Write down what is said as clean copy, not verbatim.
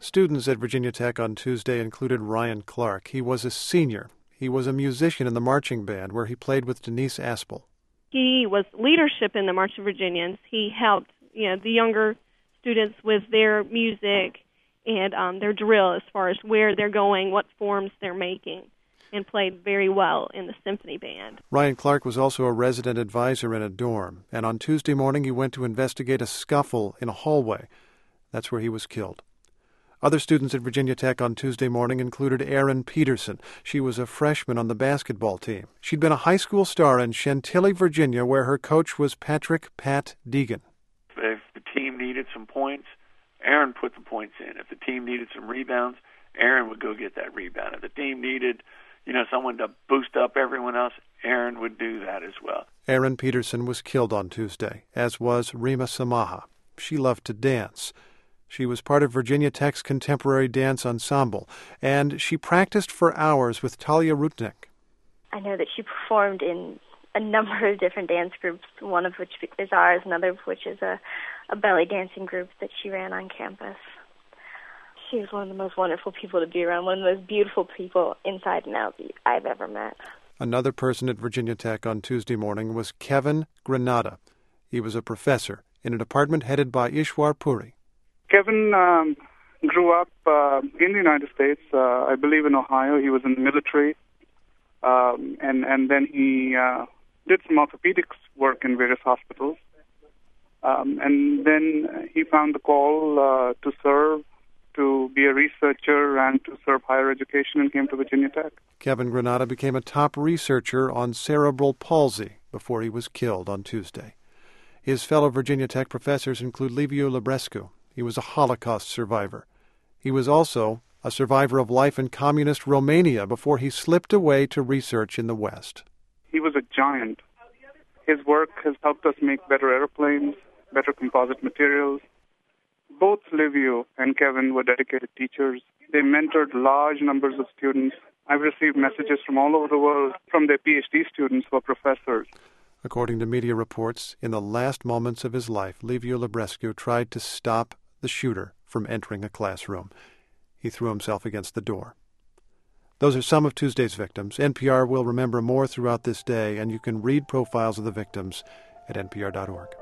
Students at Virginia Tech on Tuesday included Ryan Clark. He was a senior. He was a musician in the marching band where he played with Denise Aspel. He was leadership in the March of Virginians. He helped, the younger students with their music and their drill as far as where they're going, what forms they're making, and played very well in the symphony band. Ryan Clark was also a resident advisor in a dorm, and on Tuesday morning he went to investigate a scuffle in a hallway. That's where he was killed. Other students at Virginia Tech on Tuesday morning included Erin Peterson. She was a freshman on the basketball team. She'd been a high school star in Chantilly, Virginia, where her coach was Patrick "Pat" Deegan. If the team needed some points, Erin put the points in. If the team needed some rebounds, Erin would go get that rebound. If the team needed, someone to boost up everyone else, Erin would do that as well. Erin Peterson was killed on Tuesday, as was Rima Samaha. She loved to dance. She was part of Virginia Tech's contemporary dance ensemble, and she practiced for hours with Talia Rutnick. I know that she performed in a number of different dance groups, one of which is ours, another of which is a belly dancing group that she ran on campus. She was one of the most wonderful people to be around, one of the most beautiful people inside and out I've ever met. Another person at Virginia Tech on Tuesday morning was Kevin Granada. He was a professor in a department headed by Ishwar Puri. Kevin grew up in the United States, I believe in Ohio. He was in the military, and then he did some orthopedics work in various hospitals. And then he found the call to serve, to be a researcher, and to serve higher education, and came to Virginia Tech. Kevin Granada became a top researcher on cerebral palsy before he was killed on Tuesday. His fellow Virginia Tech professors include Liviu Librescu. He was a Holocaust survivor. He was also a survivor of life in communist Romania before he slipped away to research in the West. He was a giant. His work has helped us make better airplanes, better composite materials. Both Liviu and Kevin were dedicated teachers. They mentored large numbers of students. I've received messages from all over the world from their PhD students who are professors. According to media reports, in the last moments of his life, Liviu Librescu tried to stop the shooter from entering a classroom. He threw himself against the door. Those are some of Tuesday's victims. NPR will remember more throughout this day, and you can read profiles of the victims at npr.org.